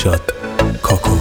دلشاد کاکو.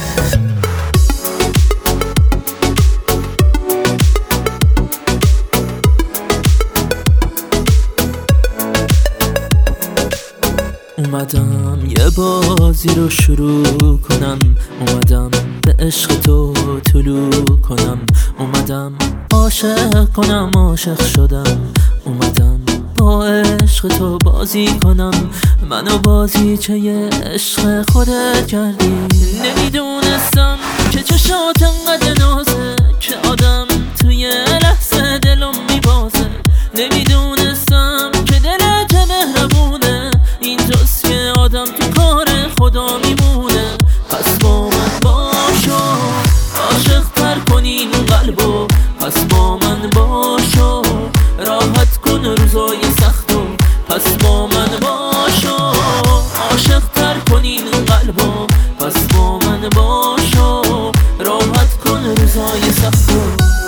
اومدم یه بازی رو شروع کنم، اومدم به عشق تو طلوع کنم، اومدم عاشق کنم، عاشق شدم، اومدم با عشق تو بازی کنم. منو بازیچه یه عشق خودت کردی، نمیدونستم که چشات انقدر نازه که آدم توی لحظه دلم میبازه، نمیدونستم که دلت مهربونه، اینجاست که آدم تو کار خدا میمونه. پس با من باشو، عاشق تر کن این قلبو، پس با من باشو، راحت کن روزای سختو. پس با من باشو، عاشق تر کن این قلبو، پس با من باشو، راحت کن روزای سختو.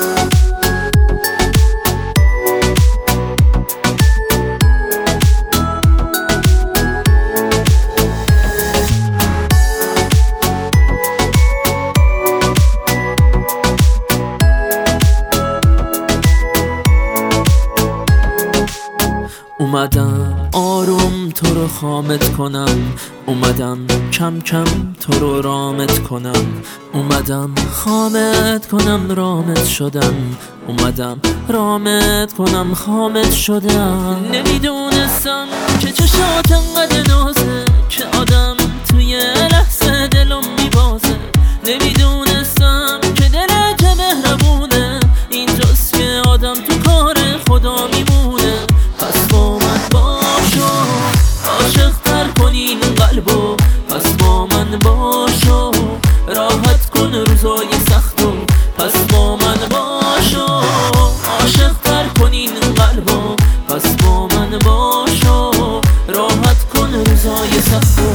اومدم آروم تو رو خامت کنم، اومدم کم کم تو رو رامت کنم، اومدم خامت کنم رامت شدم، اومدم رامت کنم خامت شدم. نمیدونستم که چشات انقدر نازه که آدم توی لحظه دلم میبازه، نمیدونستم که دلت مهربونه، اینجاست که آدم تو کار خدا میمونه. پس با من باشو، عاشق تر کن این قلبو، پس با من باشو، راحت کن روزای سختو. پس با من باشو، عاشق تر کن این قلبو، پس با من باشو، راحت کن روزای سختو.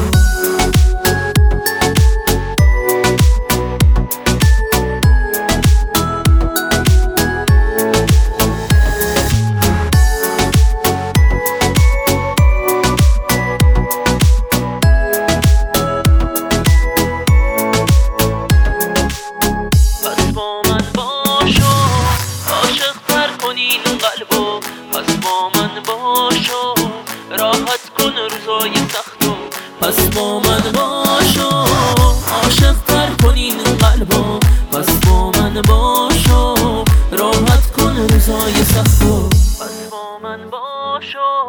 پس با من باشو، راحت کن روزای سختو. پس با من باشو، عاشق تر کن این قلبو، پس با من باشو، راحت کن روزای سختو. پس با من باشو.